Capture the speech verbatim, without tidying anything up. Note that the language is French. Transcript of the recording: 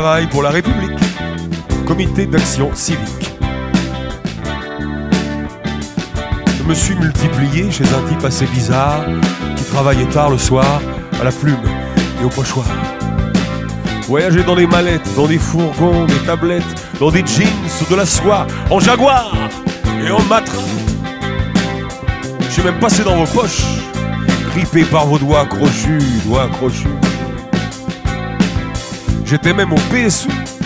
travaille pour la République, comité d'action civique. Je me suis multiplié chez un type assez bizarre qui travaillait tard le soir à la plume et au pochoir. Voyager dans des mallettes, dans des fourgons, des tablettes, dans des jeans ou de la soie, en jaguar et en matra. J'ai même passé dans vos poches, grippé par vos doigts crochus, doigts crochus. J'étais même au P S U,